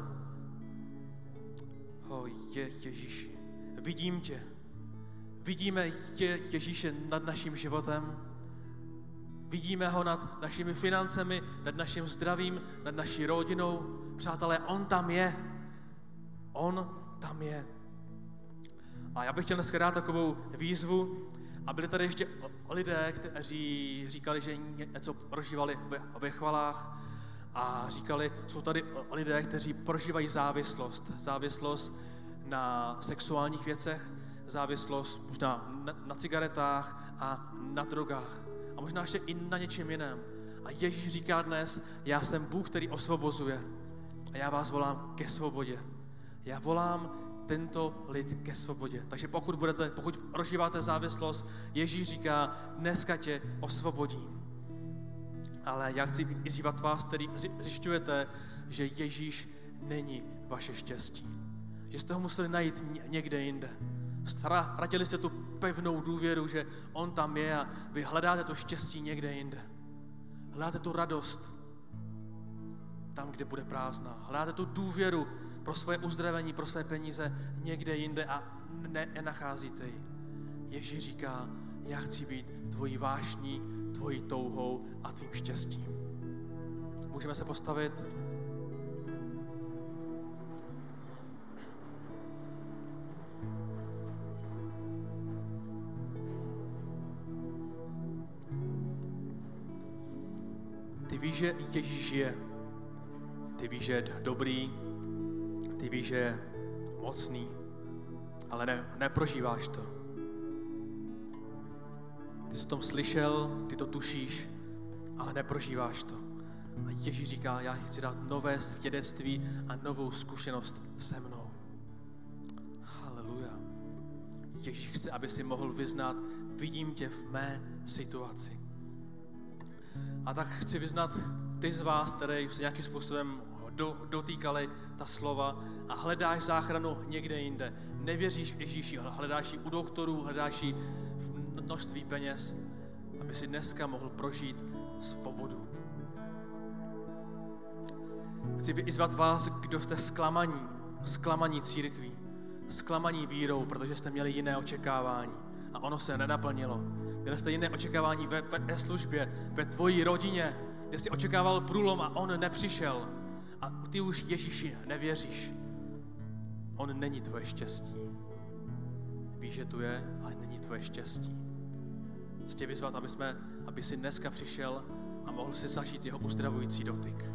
Ježíši, vidím tě. Vidíme tě, Ježíše, nad naším životem. Vidíme ho nad našimi financemi, nad naším zdravím, nad naší rodinou. Přátelé, on tam je. On tam je. A já bych chtěl dneska dát takovou výzvu, a byli tady ještě lidé, kteří říkali, že něco prožívali ve chvalách a říkali, jsou tady lidé, kteří prožívají závislost. Závislost na sexuálních věcech, závislost možná na cigaretách a na drogách a možná ještě i na něčem jiném. A Ježíš říká dnes, já jsem Bůh, který osvobozuje a já vás volám ke svobodě. Já volám tento lid ke svobodě. Takže pokud prožíváte závislost, Ježíš říká, dneska tě osvobodím. Ale já chci vyzývat vás, který zjišťujete, že Ježíš není vaše štěstí. Že jste ho museli najít někde jinde. Ztratili jste tu pevnou důvěru, že on tam je a vy hledáte to štěstí někde jinde. Hledáte tu radost tam, kde bude prázdná. Hledáte tu důvěru pro svoje uzdravení, pro své peníze někde jinde a nenacházíte ji. Ježíš říká, já chci být tvojí vášní, tvojí touhou a tvým štěstím. Můžeme se postavit? Ty víš, že Ježíš je. Ty víš, že je dobrý. Ty víš, že je mocný. Ale neprožíváš to. Ty jsi o tom slyšel, ty to tušíš, ale neprožíváš to. A Ježíš říká, já chci dát nové svědectví a novou zkušenost se mnou. Haleluja. Ježíš chce, aby si mohl vyznat, vidím tě v mé situaci. A tak chci vyznat ty z vás, které se nějakým způsobem dotýkali ta slova a hledáš záchranu někde jinde. Nevěříš v Ježíši, hledáš ji u doktorů, hledáš ji v množství peněz, aby si dneska mohl prožít svobodu. Chci vyzvat vás, kdo jste zklamaní církví, zklamaní vírou, protože jste měli jiné očekávání a ono se nenaplnilo. Měli jste jiné očekávání ve službě, ve tvojí rodině, kde jsi očekával průlom a on nepřišel. A ty už Ježíši nevěříš. On není tvoje štěstí. Víš, že tu je, ale není tvoje štěstí. Chci tě vyzvat, aby si dneska přišel a mohl si zažít jeho uzdravující dotyk.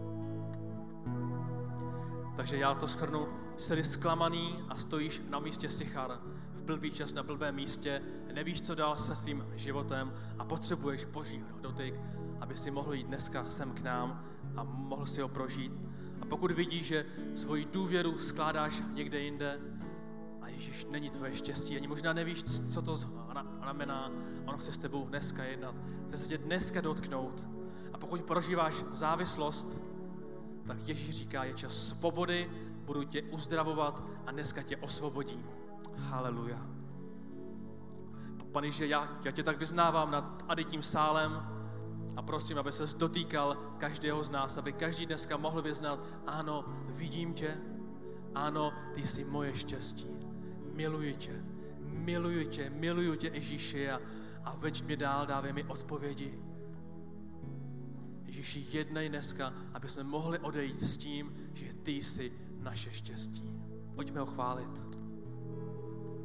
Takže já to shrnu. Jsi zklamaný a stojíš na místě Sychar, v blbý čas na blbém místě, nevíš, co dál se svým životem a potřebuješ Boží dotyk, aby si mohl jít dneska sem k nám a mohl si ho prožít. A pokud vidíš, že svoji důvěru skládáš někde jinde a Ježíš není tvoje štěstí, ani možná nevíš, co to znamená, on chce s tebou dneska jednat. Chce se tě dneska dotknout pokud prožíváš závislost, tak Ježíš říká, je čas svobody, budu tě uzdravovat a dneska tě osvobodím. Haleluja. Pane Ježíši, já tě tak vyznávám nad tím sálem a prosím, aby ses dotýkal každého z nás, aby každý dneska mohl vyznat, ano, vidím tě, ano, ty jsi moje štěstí. Miluji tě Ježíši a veď mě dál, dávej mi odpovědi. Ježíši, jednej dneska, aby jsme mohli odejít s tím, že ty jsi naše štěstí. Pojďme ho chválit.